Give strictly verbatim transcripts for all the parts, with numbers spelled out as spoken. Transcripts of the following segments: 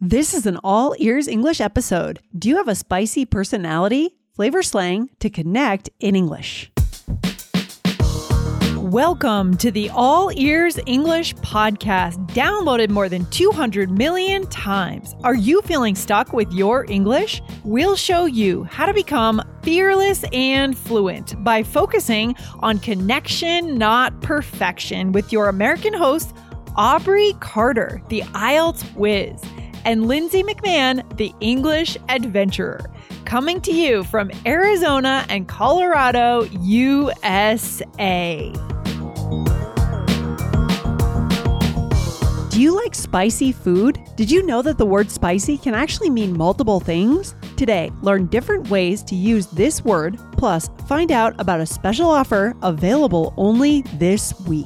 This is an all ears English episode. Do you have a spicy personality? Flavor slang to connect in English. Welcome to the All Ears English podcast, downloaded more than two hundred million times. Are you feeling stuck with your English? We'll show you how to become fearless and fluent by focusing on connection, not perfection, with your American host, Aubrey Carter, the I E L T S whiz, and Lindsay McMahon, the English adventurer, coming to you from Arizona and Colorado, U S A. Do you like spicy food? Did you know that the word spicy can actually mean multiple things? Today, learn different ways to use this word, plus find out about a special offer available only this week.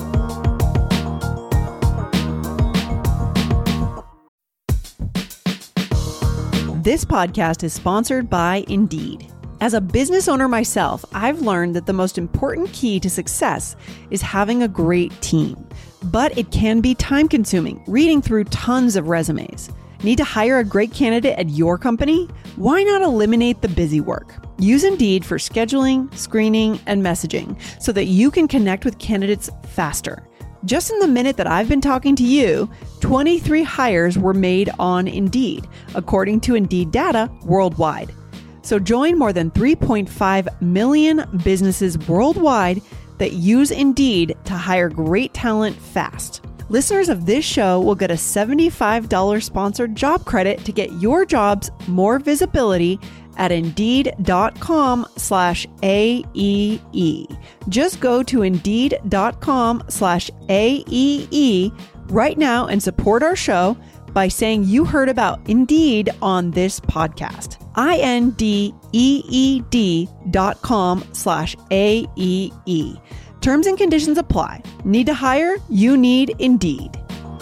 This podcast is sponsored by Indeed. As a business owner myself, I've learned that the most important key to success is having a great team. But it can be time-consuming, reading through tons of resumes. Need to hire a great candidate at your company? Why not eliminate the busy work? Use Indeed for scheduling, screening, and messaging so that you can connect with candidates faster. Just in the minute that I've been talking to you, twenty-three hires were made on Indeed, according to Indeed data worldwide. So join more than three point five million businesses worldwide that use Indeed to hire great talent fast. Listeners of this show will get a seventy-five dollars sponsored job credit to get your jobs more visibility at Indeed.com slash A-E-E. Just go to Indeed.com slash A-E-E right now and support our show by saying you heard about Indeed on this podcast. I-N-D-E-E-D dot com slash A-E-E. Terms and conditions apply. Need to hire? You need Indeed.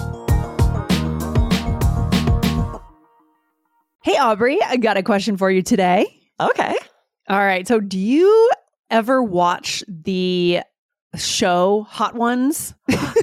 Hey, Aubrey, I got a question for you today. Okay. All right. So do you ever watch the show Hot Ones?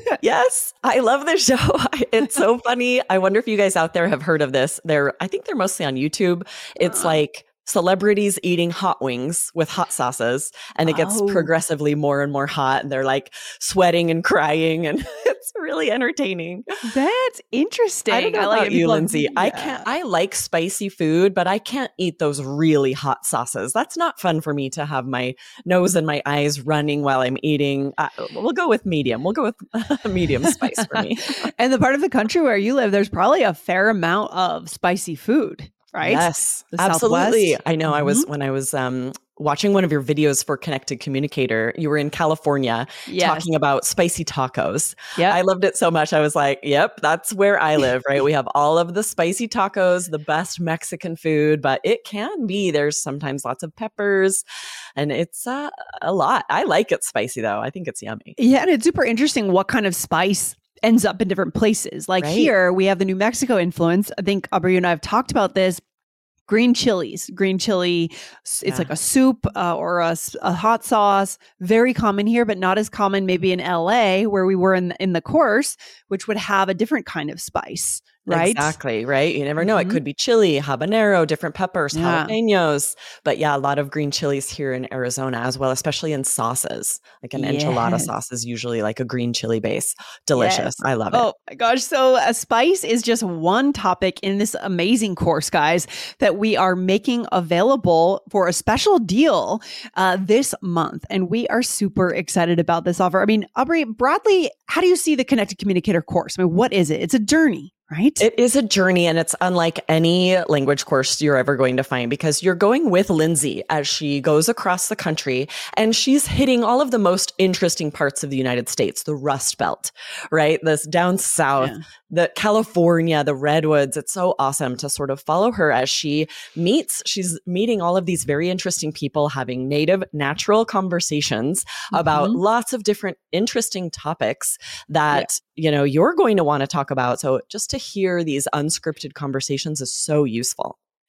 Yes, I love this show. It's so funny. I wonder if you guys out there have heard of this. They're, I think they're mostly on YouTube. It's uh. like celebrities eating hot wings with hot sauces, and it gets oh. progressively more and more hot, and they're like sweating and crying, and it's really entertaining. That's interesting. I don't know I about like you, love, Lindsay. yeah. I can't. I like spicy food, but I can't eat those really hot sauces. That's not fun for me to have my nose and my eyes running while I'm eating. Uh, we'll go with medium. We'll go with medium spice for me. And the part of the country where you live, there's probably a fair amount of spicy food. Right? Yes, the absolutely. Southwest. I know. Mm-hmm. I was when I was um, watching one of your videos for Connected Communicator. You were in California yes. talking about spicy tacos. Yeah, I loved it so much. I was like, "Yep, that's where I live." Right? We have all of the spicy tacos, the best Mexican food, but it can be there's sometimes lots of peppers, and it's uh, a lot. I like it spicy though. I think it's yummy. Yeah, and it's super interesting what kind of spice ends up in different places. Like right. Here, we have the New Mexico influence. I think Aubrey and I have talked about this. Green chilies, green chili. It's yeah. like a soup uh, or a, a hot sauce. Very common here, but not as common maybe in L A where we were in, in the course, which would have a different kind of spice. Right? Exactly, right? You never know. Mm-hmm. It could be chili, habanero, different peppers, yeah. jalapenos. But yeah, a lot of green chilies here in Arizona as well, especially in sauces. Like an yes. enchilada sauce is usually like a green chili base. Delicious. Yes. I love it. Oh my gosh. So a spice is just one topic in this amazing course, guys, that we are making available for a special deal uh, this month. And we are super excited about this offer. I mean, Aubrey, broadly, how do you see the Connected Communicator course? I mean, what is it? It's a journey. Right? It is a journey, and it's unlike any language course you're ever going to find because you're going with Lindsay as she goes across the country, and she's hitting all of the most interesting parts of the United States, the Rust Belt, right? This down south, yeah. the California, the redwoods. It's so awesome to sort of follow her as she meets, she's meeting all of these very interesting people, having native, natural conversations mm-hmm. about lots of different interesting topics that, yeah. you know, you're going to want to talk about. So just to hear these unscripted conversations is so useful.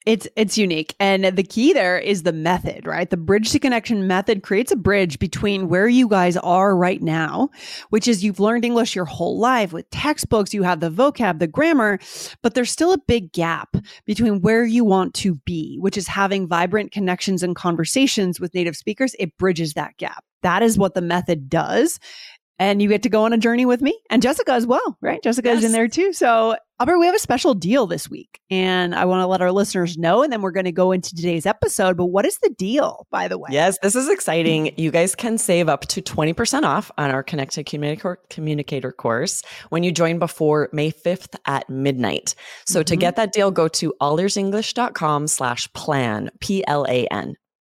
It's it's unique. And the key there is the method, right? The bridge to connection method creates a bridge between where you guys are right now, which is you've learned English your whole life with textbooks, you have the vocab, the grammar, but there's still a big gap between where you want to be, which is having vibrant connections and conversations with native speakers. It bridges that gap. That is what the method does. And you get to go on a journey with me and Jessica as well, right? Jessica yes. is in there too. So, Aubrey, we have a special deal this week and I want to let our listeners know, and then we're going to go into today's episode. But what is the deal, by the way? Yes, this is exciting. You guys can save up to twenty percent off on our Connected Communicator, Communicator course when you join before May fifth at midnight. So mm-hmm. to get that deal, go to allearsenglish.com slash plan, P L A N.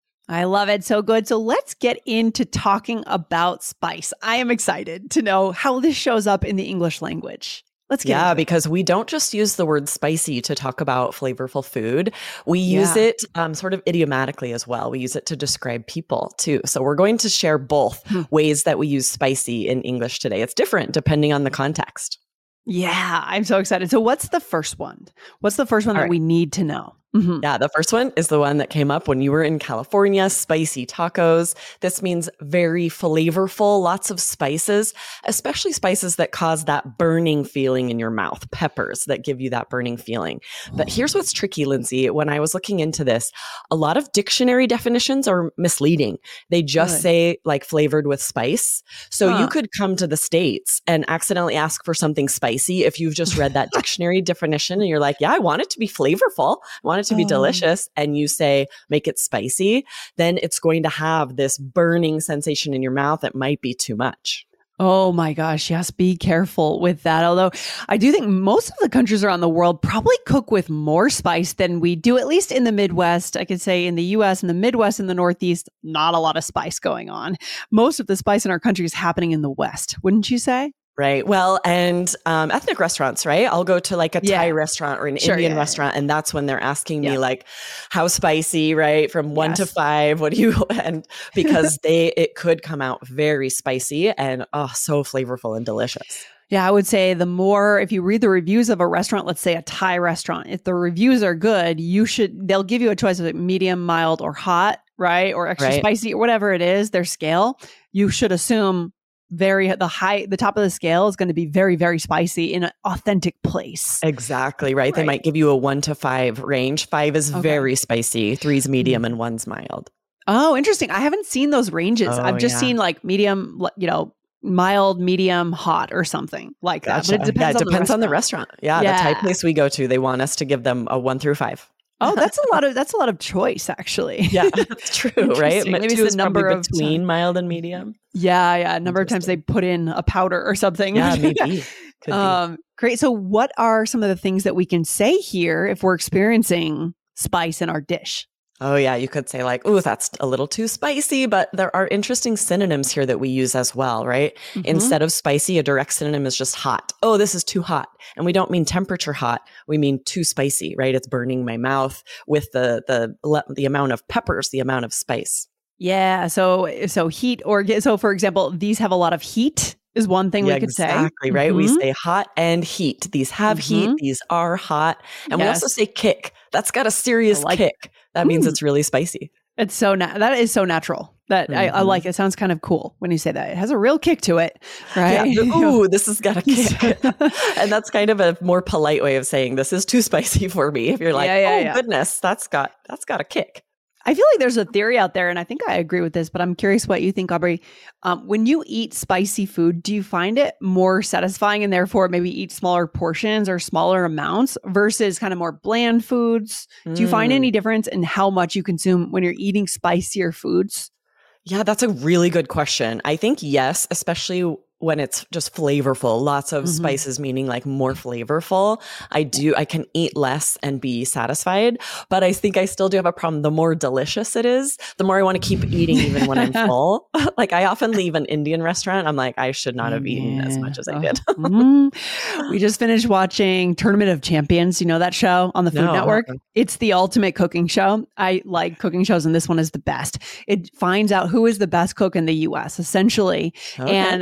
I love it. So good. So let's get into talking about spice. I am excited to know how this shows up in the English language. Let's get Yeah, into because we don't just use the word spicy to talk about flavorful food. We use Yeah. it um, sort of idiomatically as well. We use it to describe people too. So we're going to share both Hmm. ways that we use spicy in English today. It's different depending on the context. Yeah, I'm so excited. So what's the first one? What's the first one All that right. we need to know? Mhm. Yeah, the first one is the one that came up when you were in California, spicy tacos. This means very flavorful, lots of spices, especially spices that cause that burning feeling in your mouth, peppers that give you that burning feeling. But here's what's tricky, Lindsay. When I was looking into this, a lot of dictionary definitions are misleading. They just Good. say like flavored with spice. So Huh. you could come to the States and accidentally ask for something spicy if you've just read that dictionary definition and you're like, yeah, I want it to be flavorful. I want it to be Oh. delicious, and you say, make it spicy, then it's going to have this burning sensation in your mouth that might be too much. Oh my gosh. Yes. Be careful with that. Although I do think most of the countries around the world probably cook with more spice than we do, at least in the Midwest. I could say in the U S, in the Midwest, in the Northeast, not a lot of spice going on. Most of the spice in our country is happening in the West, wouldn't you say? Right. Well, and um, ethnic restaurants, right? I'll go to like a Yeah. Thai restaurant or an Sure, Indian yeah, yeah. restaurant, and that's when they're asking me Yeah. like, how spicy, right? From one to Yes. five, what do you, and because they, it could come out very spicy and oh, so flavorful and delicious. Yeah, I would say the more, if you read the reviews of a restaurant, let's say a Thai restaurant, if the reviews are good, you should, they'll give you a choice of like medium, mild, or hot, right? Or extra Right. spicy or whatever it is, their scale. You should assume very, the high, the top of the scale is going to be very, very spicy in an authentic place. Exactly, right? They Right. might give you a one to five range. Five is Okay. very spicy, three's medium, and one's mild. Oh, interesting. I haven't seen those ranges. Oh, I've just yeah. seen like medium, like, you know, mild, medium, hot, or something like that. Gotcha. But it depends, yeah, it on, depends the on the restaurant. restaurant. Yeah, the Thai Yeah. place we go to, they want us to give them a one through five. Oh, that's a lot of that's a lot of choice, actually. Yeah, that's true, right? Interesting. Maybe it's Two the is number probably of between time- mild and medium. Yeah, yeah. A number of times they put in a powder or something. Yeah, maybe. Could be. um, great. So, what are some of the things that we can say here if we're experiencing spice in our dish? Oh, yeah. You could say like, ooh, that's a little too spicy, but there are interesting synonyms here that we use as well, right? Mhm. Instead of spicy, a direct synonym is just hot. Oh, this is too hot. And we don't mean temperature hot. We mean too spicy, right? It's burning my mouth with the the le- the amount of peppers, the amount of spice. Yeah. So, so heat or so, for example, these have a lot of heat is one thing Yeah, we could exactly, say. right? We Mhm. say hot and heat. These have heat. Mhm. These are hot. And we also Yes. say kick. That's got a serious I like- kick. That means Mm. it's really spicy. It's so na- that is so natural. That I, I Mhm. like. It sounds kind of cool when you say that. It has a real kick to it, right? Yeah, the- ooh, this has got a kick. And that's kind of a more polite way of saying this is too spicy for me. If you're like, Yeah, yeah, oh yeah. goodness, that's got that's got a kick. I feel like there's a theory out there, and I think I agree with this, but I'm curious what you think, Aubrey. Um, when you eat spicy food, do you find it more satisfying and therefore maybe eat smaller portions or smaller amounts versus kind of more bland foods? Do you find Mm. any difference in how much you consume when you're eating spicier foods? Yeah, that's a really good question. I think yes, especially when it's just flavorful, lots of Mhm. spices, meaning like more flavorful. I do, I can eat less and be satisfied, but I think I still do have a problem. The more delicious it is, the more I want to keep eating even when I'm full. Like I often leave an Indian restaurant. I'm like, I should not have eaten as much as I did. Mhm. We just finished watching Tournament of Champions. You know that show on the Food No, Network? uh-uh. It's the ultimate cooking show. I like cooking shows, and this one is the best. It finds out who is the best cook in the U S, essentially. Okay. And they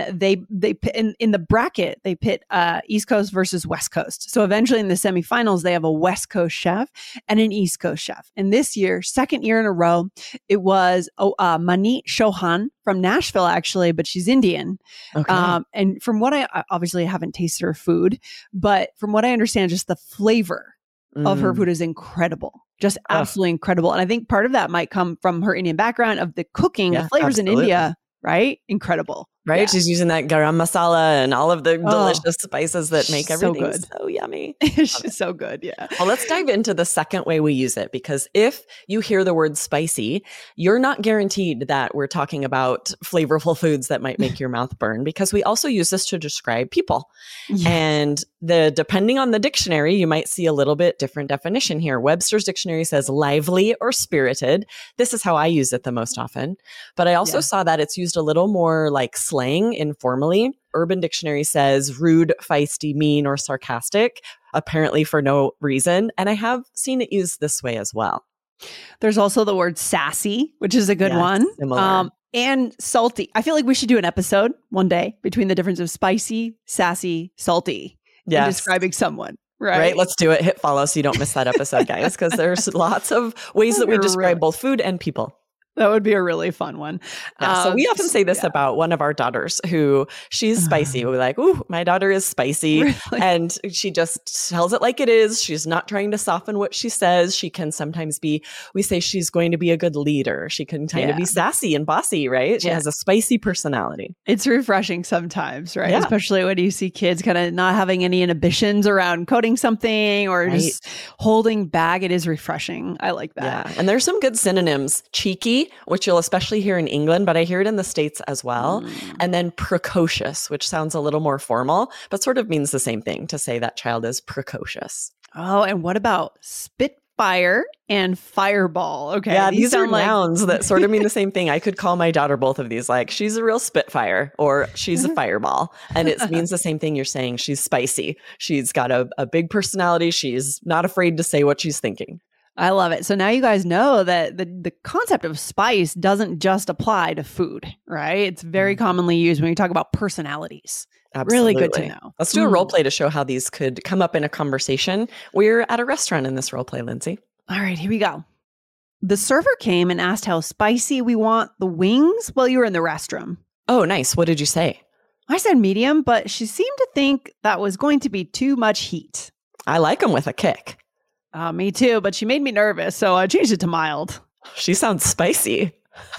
they in in the bracket they pit uh, East Coast versus West Coast. So eventually in the semifinals they have a West Coast chef and an East Coast chef. And this year, second year in a row, it was oh, uh, Maneet Chauhan from Nashville actually, but she's Indian. Okay. Um, and from what I obviously I haven't tasted her food, but from what I understand, just the flavor mm. of her food is incredible. Just absolutely oh. incredible. And I think part of that might come from her Indian background of the cooking, yeah, the flavors absolutely. in India, right? Incredible. Right? Yeah. She's using that garam masala and all of the delicious oh, spices that make everything so, so yummy. She's so good. Yeah. Well, let's dive into the second way we use it, because if you hear the word spicy, you're not guaranteed that we're talking about flavorful foods that might make your mouth burn, because we also use this to describe people. Yes. And the depending on the dictionary, you might see a little bit different definition here. Webster's dictionary says lively or spirited. This is how I use it the most often. But I also yeah. saw that it's used a little more like slang informally. Urban Dictionary says rude, feisty, mean, or sarcastic, apparently for no reason. And I have seen it used this way as well. There's also the word sassy, which is a good yes, one. Similar. Um, and salty. I feel like we should do an episode one day between the difference of spicy, sassy, salty yes. in describing someone. Right. Right. Let's do it. Hit follow so you don't miss that episode, guys, because there's lots of ways that we describe both food and people. That would be a really fun one. Yeah, so um, we often say this yeah. about one of our daughters who she's spicy. We're like, ooh, my daughter is spicy. Really? And she just tells it like it is. She's not trying to soften what she says. She can sometimes be, we say she's going to be a good leader. She can kind yeah. of be sassy and bossy, right? She yeah. has a spicy personality. It's refreshing sometimes, right? Yeah. Especially when you see kids kind of not having any inhibitions around coding something or right. just holding back. It is refreshing. I like that. Yeah. And there's some good synonyms. Cheeky, which you'll especially hear in England, but I hear it in the States as well. Mm. And then precocious, which sounds a little more formal, but sort of means the same thing, to say that child is precocious. Oh, and what about spitfire and fireball? Okay. Yeah, these, these are like- nouns that sort of mean the same thing. I could call my daughter both of these, like she's a real spitfire or she's a fireball. And it means the same thing. You're saying she's spicy. She's got a, a big personality. She's not afraid to say what she's thinking. I love it. So now you guys know that the, the concept of spice doesn't just apply to food, right? It's very commonly used when you talk about personalities. Absolutely. Really good to know. Let's do a role play to show how these could come up in a conversation. We're at a restaurant in this role play, Lindsay. All right, here we go. The server came and asked how spicy we want the wings while you were in the restroom. Oh, nice. What did you say? I said medium, but she seemed to think that was going to be too much heat. I like them with a kick. Uh, me too, but she made me nervous, so I changed it to mild. She sounds spicy.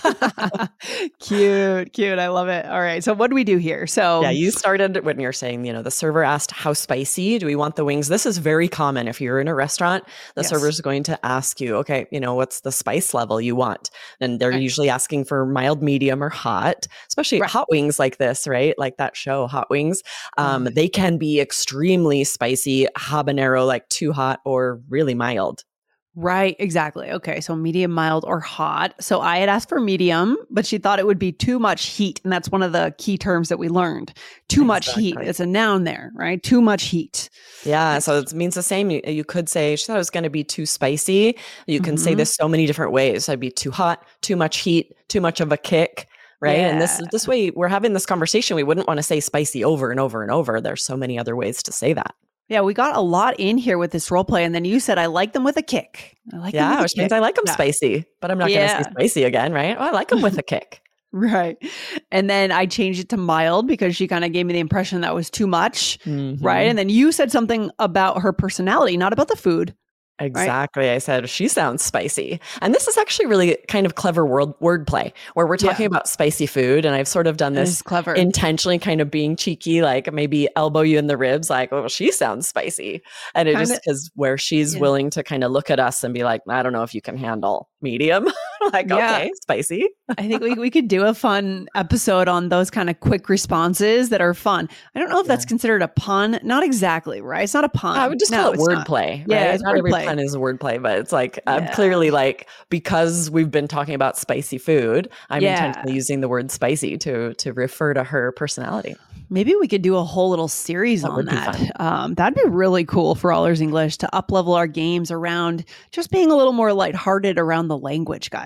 Cute, cute. I love it. All right. So what do we do here? So yeah, you started when you're saying, you know, the server asked how spicy do we want the wings? This is very common. If you're in a restaurant, the yes. server is going to ask you, okay, you know, what's the spice level you want? And they're right. usually asking for mild, medium, or hot, especially right. hot wings like this, right? Like that show, Hot Wings. Um, mm. They can be extremely spicy, habanero, like too hot, or really mild. Right, exactly. Okay, so medium, mild, or hot. So I had asked for medium, but she thought it would be too much heat. And that's one of the key terms that we learned. Too exactly. much heat. It's a noun there, right? Too much heat. Yeah, so it means the same. You, you could say, she thought it was going to be too spicy. You can mm-hmm. say this so many different ways. I'd be too hot, too much heat, too much of a kick. Right. Yeah. And this this way, we're having this conversation. We wouldn't want to say spicy over and over and over. There's so many other ways to say that. Yeah, we got a lot in here with this role play. And then you said, I like them with a kick. I like yeah, them with which a means kick. I like them yeah. spicy, but I'm not yeah. going to say spicy again, right? Oh, I like them with a kick. Right. And then I changed it to mild because she kind of gave me the impression that was too much. Mm-hmm. Right. And then you said something about her personality, not about the food. Exactly. Right? I said, she sounds spicy. And this is actually really kind of clever word wordplay where we're talking yeah. about spicy food. And I've sort of done this clever. intentionally kind of being cheeky, like maybe elbow you in the ribs, like, oh, she sounds spicy. And it kinda, just is where she's yeah. willing to kind of look at us and be like, I don't know if you can handle medium. Like, yeah. okay, spicy. I think we, we could do a fun episode on those kind of quick responses that are fun. I don't know if yeah. that's considered a pun. Not exactly, right? It's not a pun. I would just no, call it wordplay. Right? Yeah, it's not word every play. pun is a wordplay, but it's like, yeah. I'm clearly like, because we've been talking about spicy food, I'm yeah. intentionally using the word spicy to to refer to her personality. Maybe we could do a whole little series that on that. Um, that'd be really cool for All Ears English to up-level our games around just being a little more lighthearted around the language, guys.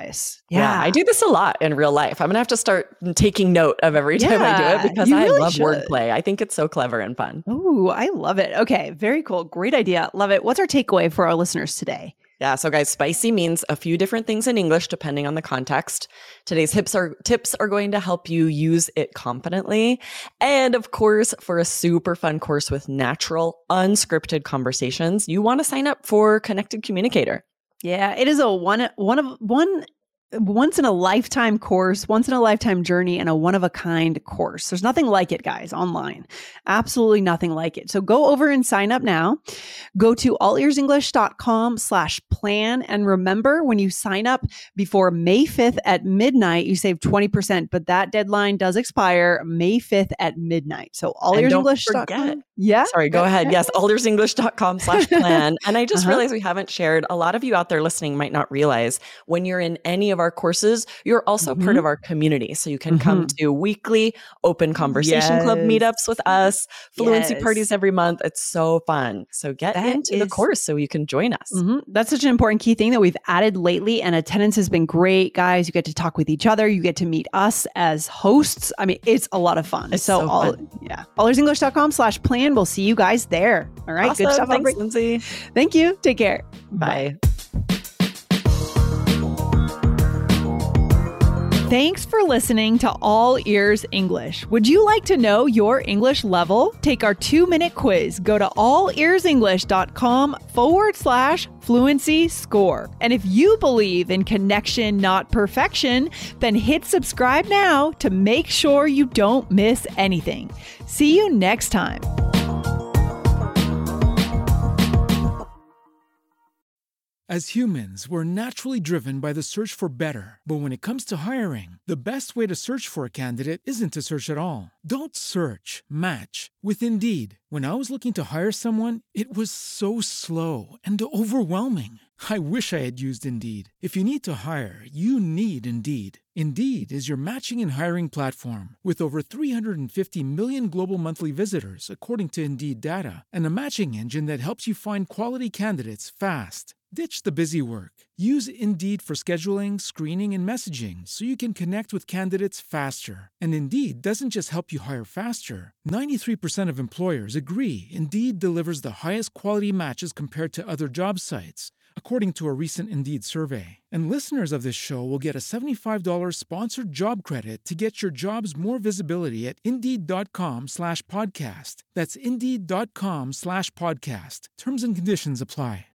guys. Yeah. Yeah. I do this a lot in real life. I'm going to have to start taking note of every time I do Yeah, it because you I really love should. wordplay. I think it's so clever and fun. Oh, I love it. Okay, very cool. Great idea. Love it. What's our takeaway for our listeners today? Yeah. So guys, spicy means a few different things in English depending on the context. Today's tips are tips are going to help you use it confidently. And of course, for a super fun course with natural, unscripted conversations, you want to sign up for Connected Communicator. Yeah, it is a one one of one once in a lifetime course, once in a lifetime journey, and a one of a kind course. There's nothing like it, guys, online. Absolutely nothing like it. So go over and sign up now. Go to allearsenglish.com slash plan. And remember, when you sign up before May fifth at midnight, you save twenty percent, but that deadline does expire May fifth at midnight. So allearsenglish dot com. Yeah. Sorry, go ahead. Yes, allearsenglish.com slash plan. And I just uh-huh. realized we haven't shared, a lot of you out there listening might not realize when you're in any of our courses, you're also mm-hmm. part of our community. So you can mm-hmm. come to weekly open conversation yes. club meetups with us, fluency yes. parties every month. It's so fun. So get that into is, the course so you can join us. Mm-hmm. That's such an important key thing that we've added lately. And attendance has been great, guys. You get to talk with each other. You get to meet us as hosts. I mean, it's a lot of fun. It's so, so all, fun. yeah. allearsenglish.com slash plan. We'll see you guys there. All right. Awesome. Good stuff. Thanks, Lindsay. Thank you. Take care. Bye. Bye. Thanks for listening to All Ears English. Would you like to know your English level? Take our two-minute quiz. Go to allearsenglish.com forward slash fluency score. And if you believe in connection, not perfection, then hit subscribe now to make sure you don't miss anything. See you next time. As humans, we're naturally driven by the search for better. But when it comes to hiring, the best way to search for a candidate isn't to search at all. Don't search, match with Indeed. When I was looking to hire someone, it was so slow and overwhelming. I wish I had used Indeed. If you need to hire, you need Indeed. Indeed is your matching and hiring platform with over three hundred fifty million global monthly visitors, according to Indeed data, and a matching engine that helps you find quality candidates fast. Ditch the busy work. Use Indeed for scheduling, screening, and messaging so you can connect with candidates faster. And Indeed doesn't just help you hire faster. ninety-three percent of employers agree Indeed delivers the highest quality matches compared to other job sites, according to a recent Indeed survey. And listeners of this show will get a seventy-five dollars sponsored job credit to get your jobs more visibility at Indeed.com slash podcast. That's Indeed.com slash podcast. Terms and conditions apply.